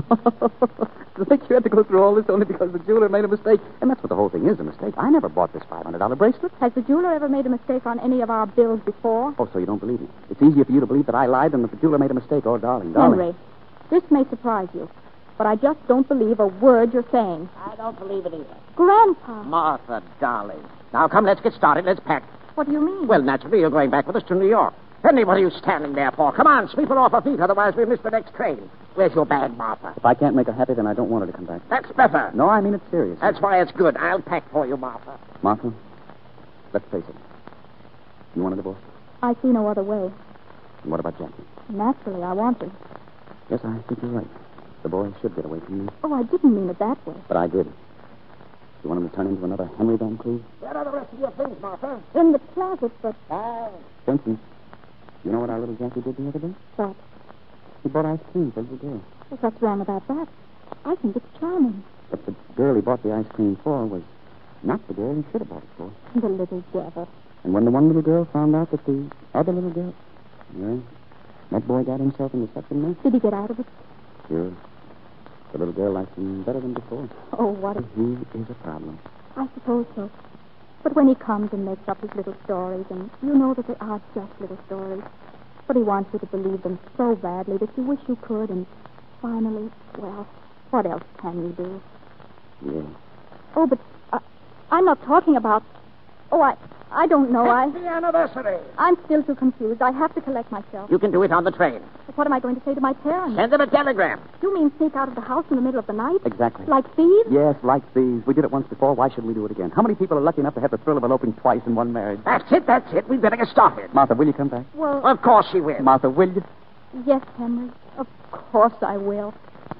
To think you had to go through all this only because the jeweler made a mistake. And that's what the whole thing is, a mistake. I never bought this five hundred dollars bracelet. Has the jeweler ever made a mistake on any of our bills before? Oh, so you don't believe me. It's easier for you to believe that I lied than that the jeweler made a mistake. Oh, darling, darling. Henry, this may surprise you, but I just don't believe a word you're saying. I don't believe it either. Grandpa. Martha, darling. Now, come, let's get started. Let's pack. What do you mean? Well, naturally, you're going back with us to New York. Henry, what are you standing there for? Come on, sweep her off her feet, otherwise we miss the next train. Where's your bag, Martha? If I can't make her happy, then I don't want her to come back. That's better. No, I mean it serious. That's why it's good. I'll pack for you, Martha. Martha, let's face it. You want a divorce? I see no other way. And what about Jackie? Naturally, I want to. Yes, I think you're right. The boy should get away from me. Oh, I didn't mean it that way. But I did. You want him to turn into another Henry Van Cleve? Where are the rest of your things, Martha? In the closet, but... Ah. For instance, you know what our little Jackie did the other day? What? He bought ice cream for the little girl. Well, what's wrong about that? I think it's charming. But the girl he bought the ice cream for was not the girl he should have bought it for. The little devil. And when the one little girl found out that the other little girl... Well, that boy got himself into such a mess. Did he get out of it? Sure. The little girl likes him better than before. Oh, what a... He is a problem. I suppose so. But when he comes and makes up his little stories, and you know that they are just little stories, but he wants you to believe them so badly that you wish you could, and finally, well, what else can you do? Yes. Oh, but uh, I'm not talking about... Oh, I I don't know. I, Happy anniversary. I'm still too confused. I have to collect myself. You can do it on the train. But what am I going to say to my parents? Send them a telegram. You mean sneak out of the house in the middle of the night? Exactly. Like thieves? Yes, like thieves. We did it once before. Why should we do it again? How many people are lucky enough to have the thrill of eloping twice in one marriage? That's it, that's it. We'd better get started. Martha, will you come back? Well, Of course she will. Martha, will you? yes, Henry. Of course I will.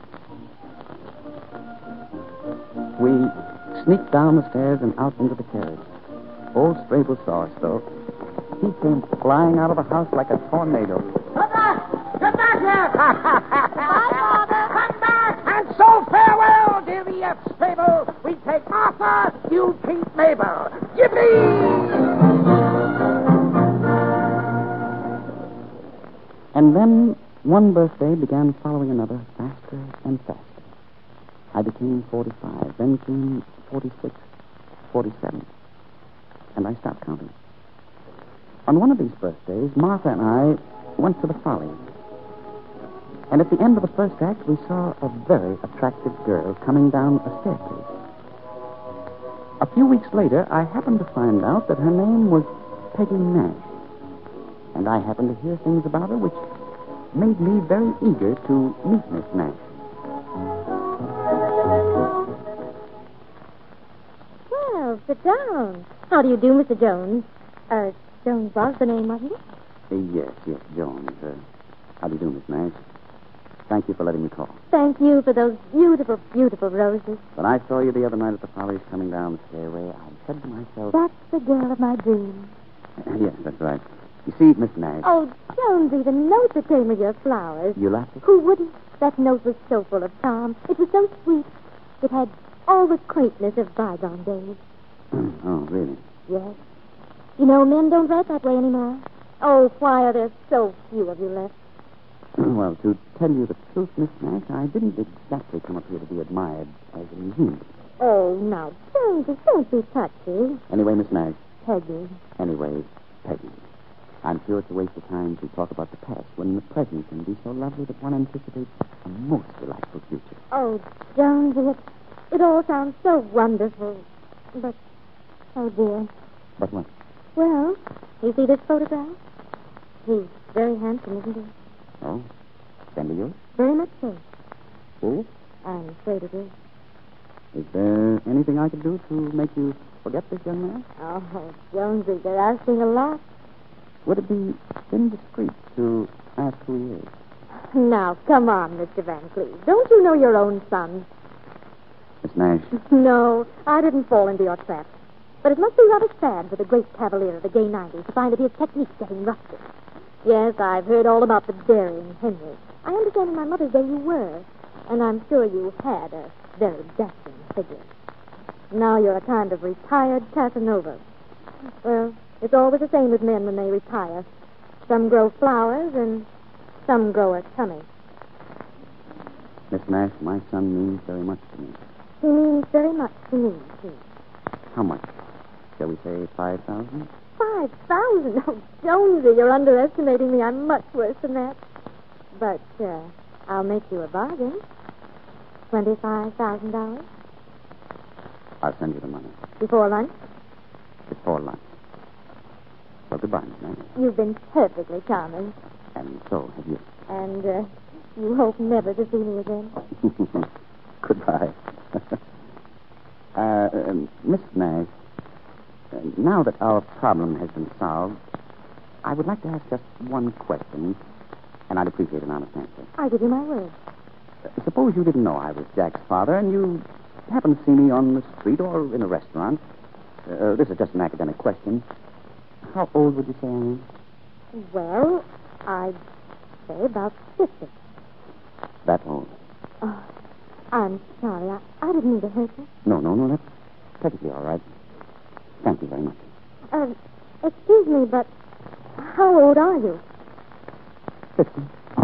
We sneaked down the stairs and out into the terrace. Old Strable saw us, though. He came flying out of the house like a tornado. Come back! Come back here! Bye, Father. Come back! And so farewell, dear E F. Strable. We take Martha, you keep Mabel. Yippee! And then one birthday began following another, faster and faster. I became forty-five, then came forty-six, forty-seven. And I stopped counting. On one of these birthdays, Martha and I went to the Follies. And at the end of the first act, we saw a very attractive girl coming down a staircase. A few weeks later, I happened to find out that her name was Peggy Nash. And I happened to hear things about her which made me very eager to meet Miss Nash. Well, sit down. How do you do, Mister Jones? Uh, Jones was the name, wasn't it? Uh, yes, yes, Jones. Uh, how do you do, Miss Nash? Thank you for letting me call. Thank you for those beautiful, beautiful roses. When I saw you the other night at the Follies coming down the stairway, I said to myself... That's the girl of my dreams. Uh, yes, that's right. You see, Miss Nash... Oh, Jonesy, the note that came with your flowers. You laughed at... Who wouldn't? That note was so full of charm. It was so sweet. It had all the quaintness of bygone days. Oh, really? Yes. You know, men don't write that way anymore. Oh, why are there so few of you left? Well, to tell you the truth, Miss Nash, I didn't exactly come up here to be admired as a museum. Oh, now, Jonesy, don't be touchy. Anyway, Miss Nash. Peggy. Anyway, Peggy. I'm sure it's a waste of time to talk about the past when the present can be so lovely that one anticipates a most delightful future. Oh, Jonesy, it, it all sounds so wonderful. But, oh, dear. But what? Well, you see this photograph? He's very handsome, isn't he? Oh? Friend of yours? Very much so. Oh? I'm afraid it is. Is there anything I could do to make you forget this young man? Oh, Jonesy, you're asking a lot. Would it be indiscreet to ask who he is? Now, come on, Mister Van Cleve. Don't you know your own son? Miss Nash. No, I didn't fall into your trap. But it must be rather sad for the great cavalier of the gay nineties to find that his technique's getting rusty. Yes, I've heard all about the daring Henry. I understand in my mother's day you were. And I'm sure you had a very dashing figure. Now you're a kind of retired Casanova. Well, it's always the same with men when they retire. Some grow flowers and some grow a tummy. Miss Nash, my son means very much to me. He means very much to me, too. How much? Shall we say five thousand? Five thousand? Oh, Jonesy, you're underestimating me. I'm much worse than that. But uh, I'll make you a bargain. Twenty-five thousand dollars. I'll send you the money. Before lunch? Before lunch. Well, goodbye, Miss Nash. You've been perfectly charming. And so have you. And uh, you hope never to see me again. Goodbye. uh, uh, Miss Nash, uh, now that our problem has been solved, I would like to ask just one question, and I'd appreciate an honest answer. I give you my word. Uh, suppose you didn't know I was Jack's father, and you happened to see me on the street or in a restaurant. Uh, this is just an academic question. How old would you say I am? Well, I'd say about fifty. That old? Oh, I'm sorry. I, I didn't mean to hurt you. No, no, no. That's perfectly all right. Thank you very much. Uh, excuse me, but how old are you? Fifty.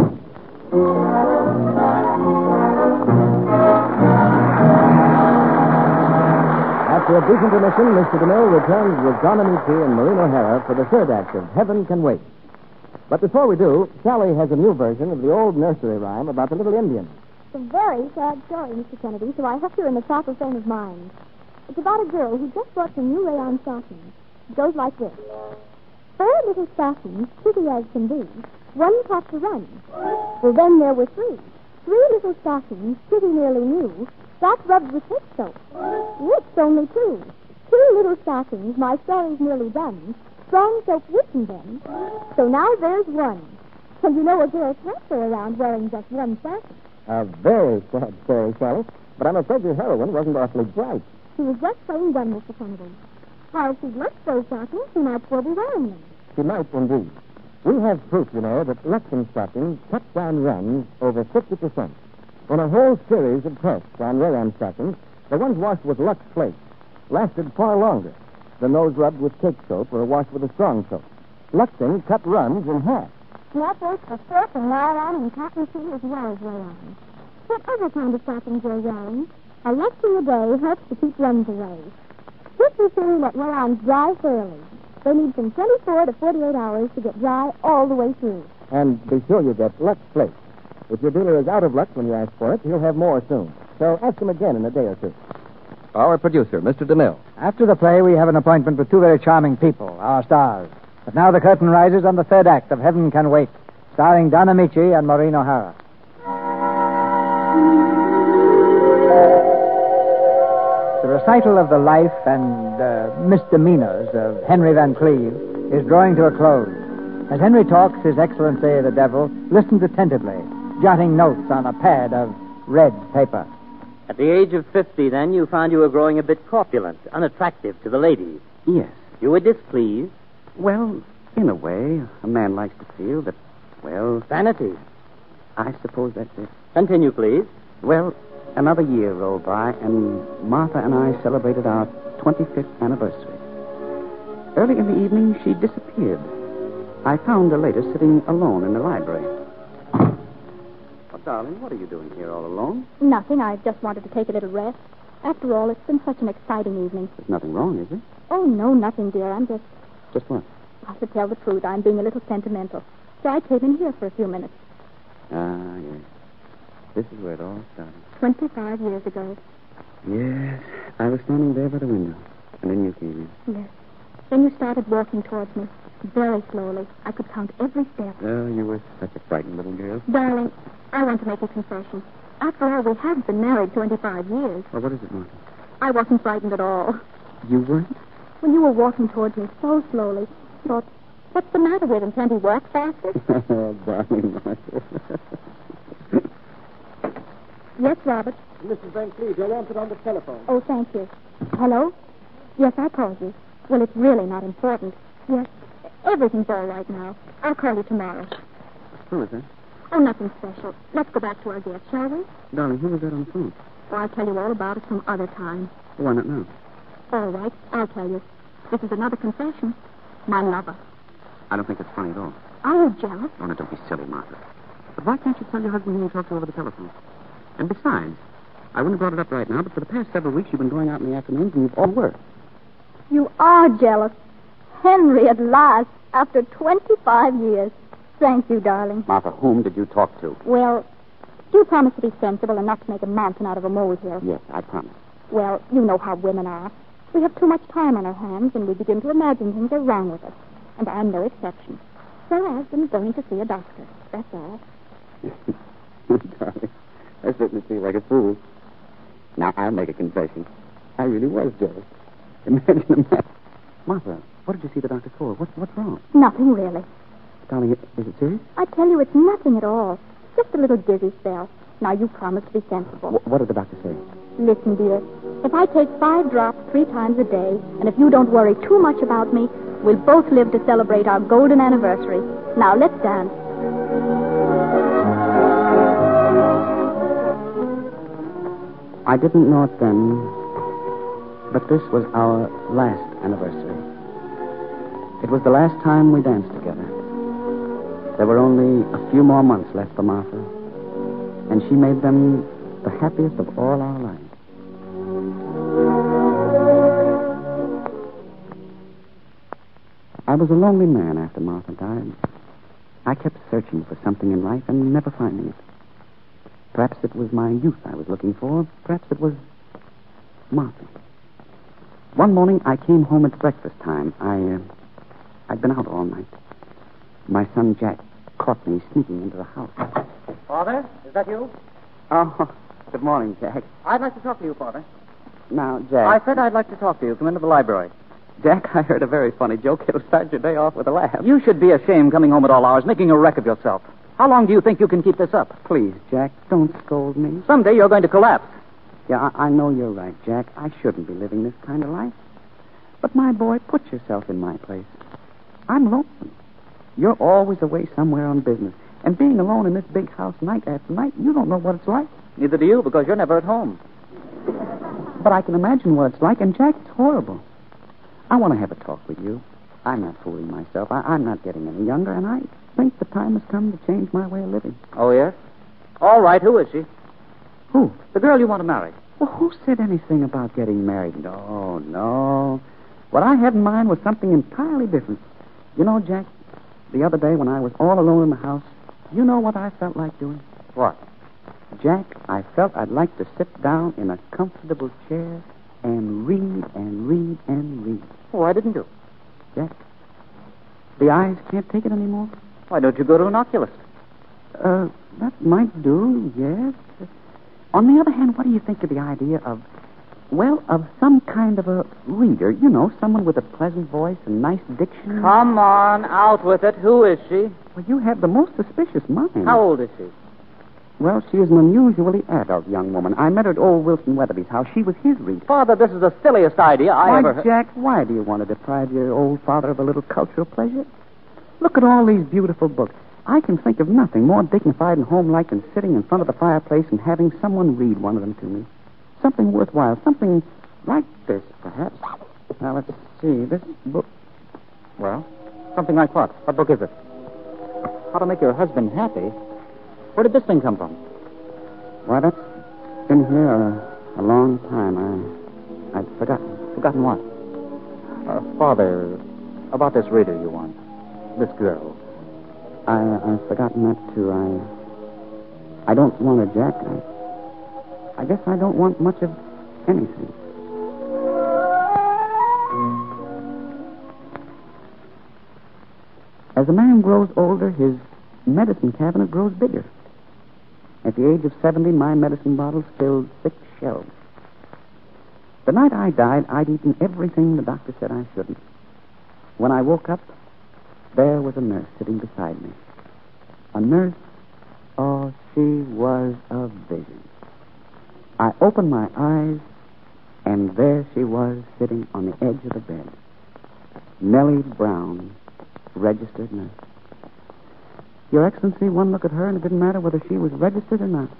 After a brief intermission, Mister DeMille returns with Don Amici and Maureen O'Hara for the third act of Heaven Can Wait. But before we do, Sally has a new version of the old nursery rhyme about the little Indian. It's a very sad story, Mister Kennedy, so I hope you're in the proper frame of mind. It's about a girl who just bought some new rayon stockings. It goes like this. Four little stockings, pretty as can be, one top to run. Well, then there were three. Three little stockings, pretty nearly new, got rubbed with thick soap. Whips only two. Two little stockings, my story's nearly done. Strong soap whipping them. So now there's one. And you know a girl can't go around wearing just one stocking. A very sad story, Sally. But I'm afraid your heroine wasn't awfully bright. She was just plain done, Mister Kennedy. While she'd left those stockings, she might still be wearing them. She might, indeed. We have proof, you know, that Luxon stockings cut down runs over fifty percent. When a whole series of tests on rayon stockings, the ones washed with Lux Flakes, lasted far longer than those rubbed with cake soap or washed with a strong soap. Luxon cut runs in half. That goes for silk and nylon and cotton too as well as rayon. Whatever kind of stockings you're wearing, a Luxon a day helps to keep runs away. This is saying that rayons dry thoroughly. They need from twenty-four to forty-eight hours to get dry all the way through. And be sure you get Lux Flakes. If your dealer is out of Lux when you ask for it, he'll have more soon. So ask him again in a day or two. Our producer, Mister DeMille. After the play, we have an appointment with two very charming people, our stars. But now the curtain rises on the third act of Heaven Can Wait, starring Don Amici and Maureen O'Hara. The recital of the life and uh, misdemeanors of Henry Van Cleve is drawing to a close. As Henry talks, His Excellency the Devil listens attentively, jotting notes on a pad of red paper. At the age of fifty, then, you found you were growing a bit corpulent, unattractive to the ladies. Yes. You were displeased? Well, in a way, a man likes to feel that, well... Vanity. I suppose that's it. Continue, please. Well, another year rolled by, and Martha and I celebrated our twenty-fifth anniversary. Early in the evening, she disappeared. I found her later sitting alone in the library. Oh, darling, what are you doing here all alone? Nothing. I just wanted to take a little rest. After all, it's been such an exciting evening. There's nothing wrong, is there? Oh, no, nothing, dear. I'm just... Just what? I should tell the truth. I'm being a little sentimental. So I came in here for a few minutes. Ah, yes. This is where it all started. Twenty-five years ago. Yes. I was standing there by the window, and then you came in. Yes. Then you started walking towards me. Very slowly. I could count every step. Oh, you were such a frightened little girl. Darling, I want to make a confession. After all, we have been married twenty-five years. Well, what is it, Martha? I wasn't frightened at all. You weren't? When you were walking towards me so slowly, I thought, what's the matter with him? Can't he work faster? Oh, darling Martha. Yes, Robert? Missus Van Cleve, you're wanted on the telephone. Oh, thank you. Hello? Yes, I called you. Well, it's really not important. Yes, everything's all right now. I'll call you tomorrow. Who is that? Oh, nothing special. Let's go back to our guest, shall we? Darling, who was that on the phone? Oh, I'll tell you all about it some other time. Why not now? All right, I'll tell you. This is another confession. My lover. I don't think it's funny at all. Are you jealous? Oh, no, don't be silly, Martha. But why can't you tell your husband when you talk to over the telephone? And besides, I wouldn't have brought it up right now, but for the past several weeks you've been going out in the afternoons and you've all worked. You are jealous. Henry, at last, after twenty-five years. Thank you, darling. Martha, whom did you talk to? Well, do promise to be sensible and not to make a mountain out of a molehill. Yes, I promise. Well, you know how women are. We have too much time on our hands, and we begin to imagine things are wrong with us. And I'm no exception. So I've been going to see a doctor. That's all. Darling, I certainly feel like a fool. Now, I'll make a confession. I really was jealous. Imagine a man. Martha, what did you see the doctor for? What, what's wrong? Nothing, really. Darling, is it serious? I tell you, it's nothing at all. Just a little dizzy spell. Now, you promise to be sensible. W- what did the doctor say? Listen, dear. If I take five drops three times a day, and if you don't worry too much about me, we'll both live to celebrate our golden anniversary. Now, let's dance. I didn't know it then, but this was our last anniversary. It was the last time we danced together. There were only a few more months left for Martha, and she made them the happiest of all our lives. I was a lonely man after Martha died. I kept searching for something in life and never finding it. Perhaps it was my youth I was looking for. Perhaps it was Martha. One morning I came home at breakfast time. I, uh, I'd been out all night. My son Jack caught me sneaking into the house. Father, is that you? Oh, good morning, Jack. I'd like to talk to you, Father. Now, Jack. I said I'd like to talk to you. Come into the library. Jack, I heard a very funny joke. It'll start your day off with a laugh. You should be ashamed coming home at all hours, making a wreck of yourself. How long do you think you can keep this up? Please, Jack, don't scold me. Someday you're going to collapse. Yeah, I, I know you're right, Jack. I shouldn't be living this kind of life. But, my boy, put yourself in my place. I'm lonesome. You're always away somewhere on business. And being alone in this big house night after night, you don't know what it's like. Neither do you, because you're never at home. But I can imagine what it's like, and Jack, it's horrible. I want to have a talk with you. I'm not fooling myself. I, I'm not getting any younger, and I think the time has come to change my way of living. Oh, yes? All right, who is she? Who? The girl you want to marry. Well, who said anything about getting married? No, no. What I had in mind was something entirely different. You know, Jack, the other day when I was all alone in the house, you know what I felt like doing? What? Jack, I felt I'd like to sit down in a comfortable chair and read and read and read. Oh, why didn't you? Jack, the eyes can't take it anymore. Why don't you go to an oculist? Uh, that might do, yes. On the other hand, what do you think of the idea of, well, of some kind of a reader? You know, someone with a pleasant voice and nice diction. Come on, out with it. Who is she? Well, you have the most suspicious mind. How old is she? Well, she is an unusually adult young woman. I met her at old Wilson Weatherby's house. She was his reader. Father, this is the silliest idea I why, ever heard. Jack, why do you want to deprive your old father of a little cultural pleasure? Look at all these beautiful books. I can think of nothing more dignified and homelike than sitting in front of the fireplace and having someone read one of them to me. Something worthwhile. Something like this, perhaps. Now, let's see. This book... Well, something like what? What book is it? How to Make Your Husband Happy? Where did this thing come from? Why, that's been here a, a long time. I, I'd forgotten. Forgotten what? Uh, Father, about this reader you want. This girl. I, I've forgotten that, too. I I don't want her, Jack. I, I guess I don't want much of anything. As a man grows older, his medicine cabinet grows bigger. At the age of seventy, my medicine bottles filled six shelves. The night I died, I'd eaten everything the doctor said I shouldn't. When I woke up, there was a nurse sitting beside me. A nurse? Oh, she was a vision. I opened my eyes, and there she was sitting on the edge of the bed. Nellie Brown, registered nurse. Your Excellency, one look at her, and it didn't matter whether she was registered or not.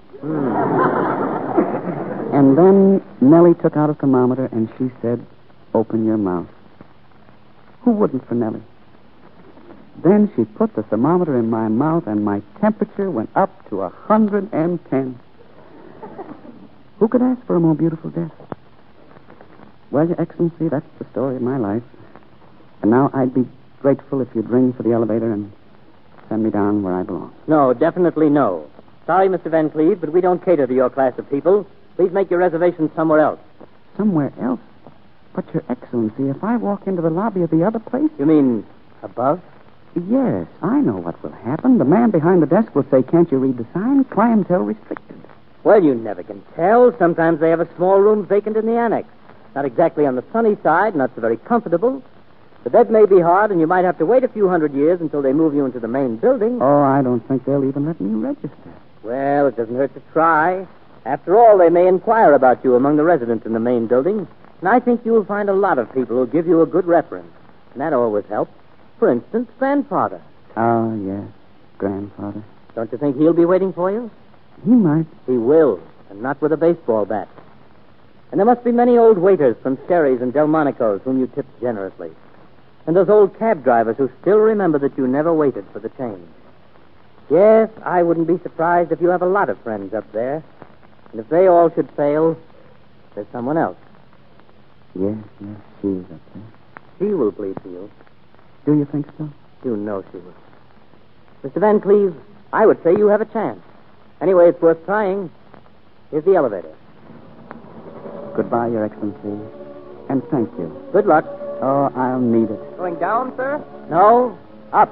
Mm. And then Nellie took out a thermometer, and she said, "Open your mouth." Who wouldn't for Nellie? Then she put the thermometer in my mouth, and my temperature went up to a hundred and ten. Who could ask for a more beautiful death? Well, Your Excellency, that's the story of my life. And now I'd be grateful if you'd ring for the elevator and send me down where I belong. No, definitely no. Sorry, Mister Van Cleve, but we don't cater to your class of people. Please make your reservations somewhere else. Somewhere else? But, Your Excellency, if I walk into the lobby of the other place... You mean above? Yes, I know what will happen. The man behind the desk will say, "Can't you read the sign? Clientele restricted." Well, you never can tell. Sometimes they have a small room vacant in the annex. Not exactly on the sunny side, not so very comfortable. The bed may be hard, and you might have to wait a few hundred years until they move you into the main building. Oh, I don't think they'll even let me register. Well, it doesn't hurt to try. After all, they may inquire about you among the residents in the main building, and I think you'll find a lot of people who'll give you a good reference, and that always helps. For instance, grandfather. Oh, yes, grandfather. Don't you think he'll be waiting for you? He might. He will, and not with a baseball bat. And there must be many old waiters from Sherry's and Delmonico's whom you tipped generously. And those old cab drivers who still remember that you never waited for the change. Yes, I wouldn't be surprised if you have a lot of friends up there. And if they all should fail, there's someone else. Yes, yes, she's up there. She will plead for you. Do you think so? You know she will. Mister Van Cleve, I would say you have a chance. Anyway, it's worth trying. Here's the elevator. Goodbye, Your Excellency. And thank you. Good luck. Oh, I'll need it. Going down, sir? No, up.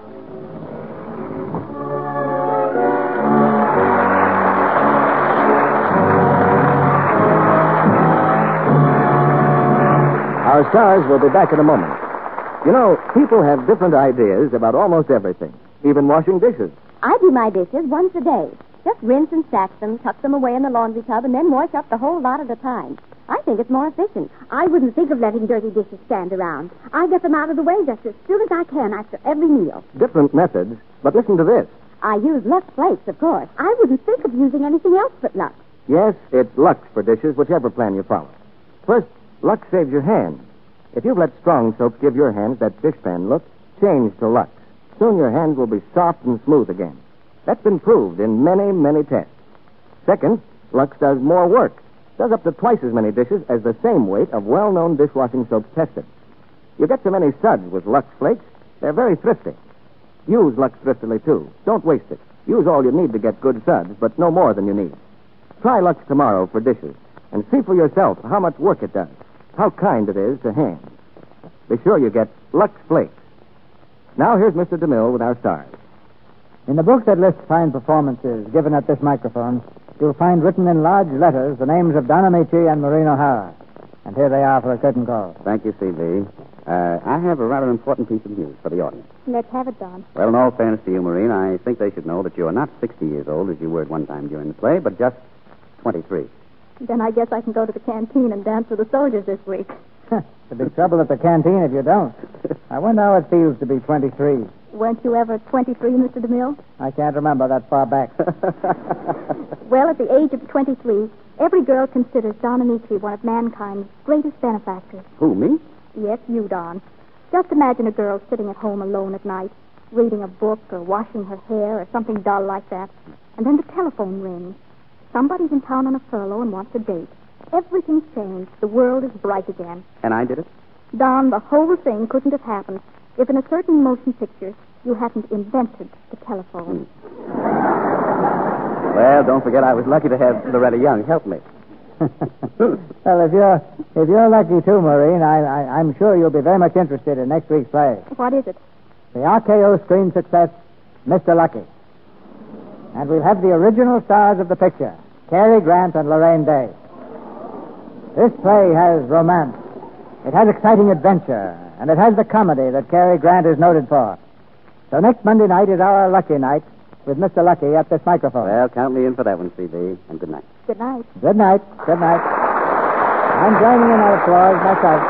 Our stars will be back in a moment. You know, people have different ideas about almost everything, even washing dishes. I do my dishes once a day. Just rinse and stack them, tuck them away in the laundry tub, and then wash up the whole lot at a time. I think it's more efficient. I wouldn't think of letting dirty dishes stand around. I get them out of the way just as soon as I can after every meal. Different methods, but listen to this. I use Lux Flakes, of course. I wouldn't think of using anything else but Lux. Yes, it's Lux for dishes, whichever plan you follow. First, Lux saves your hands. If you've let strong soap give your hands that dishpan look, change to Lux. Soon your hands will be soft and smooth again. That's been proved in many, many tests. Second, Lux does more work. Does up to twice as many dishes as the same weight of well-known dishwashing soaps tested. You get so many suds with Lux Flakes, they're very thrifty. Use Lux thriftily, too. Don't waste it. Use all you need to get good suds, but no more than you need. Try Lux tomorrow for dishes, and see for yourself how much work it does, how kind it is to hands. Be sure you get Lux Flakes. Now here's Mister DeMille with our stars. In the book that lists fine performances given at this microphone, you'll find written in large letters the names of Don Amici and Maureen O'Hara. And here they are for a curtain call. Thank you, C B. Uh, I have a rather important piece of news for the audience. Let's have it, Don. Well, in all fairness to you, Maureen, I think they should know that you are not sixty years old, as you were at one time during the play, but just twenty-three. Then I guess I can go to the canteen and dance with the soldiers this week. There'll be trouble at the canteen if you don't. I wonder how it feels to be twenty-three. Weren't you ever twenty-three, Mister DeMille? I can't remember that far back. Well, at the age of twenty-three, every girl considers Don Amici one of mankind's greatest benefactors. Who, me? Yes, you, Don. Just imagine a girl sitting at home alone at night, reading a book or washing her hair or something dull like that, and then the telephone rings. Somebody's in town on a furlough and wants a date. Everything's changed. The world is bright again. And I did it? Don, the whole thing couldn't have happened if in a certain motion picture you hadn't invented the telephone. Hmm. Well, don't forget I was lucky to have Loretta Young help me. Well, if you're if you're lucky too, Maureen, I, I, I'm sure you'll be very much interested in next week's play. What is it? The R K O screen success, Mister Lucky. And we'll have the original stars of the picture, Cary Grant and Lorraine Day. This play has romance. It has exciting adventure, and it has the comedy that Cary Grant is noted for. So next Monday night is our lucky night with Mister Lucky at this microphone. Well, count me in for that one, C B, and good night. Good night. Good night. Good night. I'm joining in that applause myself.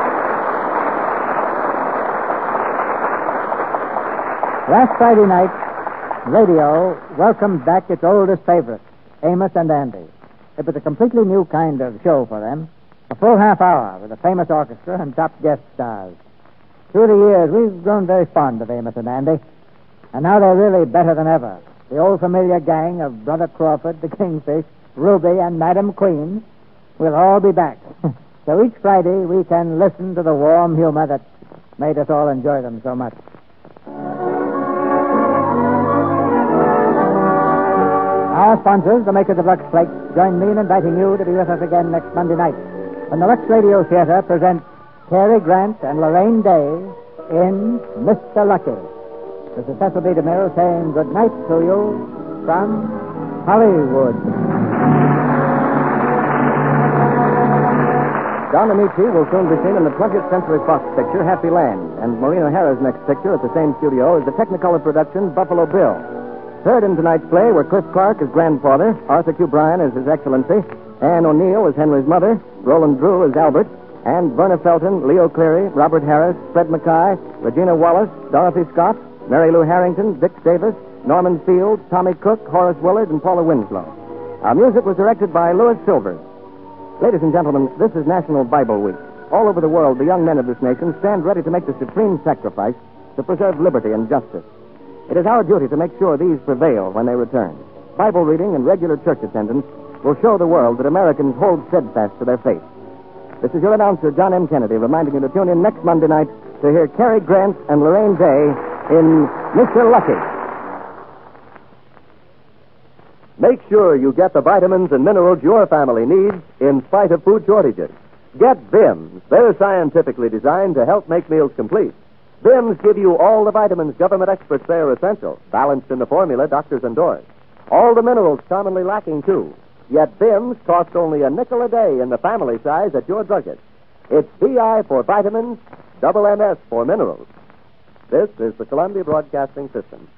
Last Friday night, radio welcomed back its oldest favorite, Amos and Andy. It was a completely new kind of show for them. A full half hour with a famous orchestra and top guest stars. Through the years, we've grown very fond of Amos and Andy. And now they're really better than ever. The old familiar gang of Brother Crawford, the Kingfish, Ruby, and Madam Queen will all be back. So each Friday we can listen to the warm humor that made us all enjoy them so much. Our sponsors, the makers of Lux Flakes, join me in inviting you to be with us again next Monday night when the Lux Radio Theater presents Cary Grant and Lorraine Day in Mister Lucky. This is Cecil B. DeMille saying good night to you from Hollywood. Don Amici will soon be seen in the twentieth Century Fox picture, Happy Land, and Maureen O'Hara's next picture at the same studio is the Technicolor production, Buffalo Bill. Third in tonight's play were Cliff Clark as grandfather, Arthur Q. Bryan as His Excellency, Anne O'Neill as Henry's mother, Roland Drew as Albert, and Verna Felton, Leo Cleary, Robert Harris, Fred Mackay, Regina Wallace, Dorothy Scott, Mary Lou Harrington, Dick Davis, Norman Field, Tommy Cook, Horace Willard, and Paula Winslow. Our music was directed by Louis Silvers. Ladies and gentlemen, this is National Bible Week. All over the world, the young men of this nation stand ready to make the supreme sacrifice to preserve liberty and justice. It is our duty to make sure these prevail when they return. Bible reading and regular church attendance will show the world that Americans hold steadfast to their faith. This is your announcer, John M. Kennedy, reminding you to tune in next Monday night to hear Cary Grant and Lorraine Day in Mister Lucky. Make sure you get the vitamins and minerals your family needs in spite of food shortages. Get Vims. They're scientifically designed to help make meals complete. Vims give you all the vitamins government experts say are essential, balanced in the formula doctors endorse. All the minerals commonly lacking, too. Yet Vims cost only a nickel a day in the family size at your druggist. It's V I for vitamins, double M S for minerals. This is the Columbia Broadcasting System.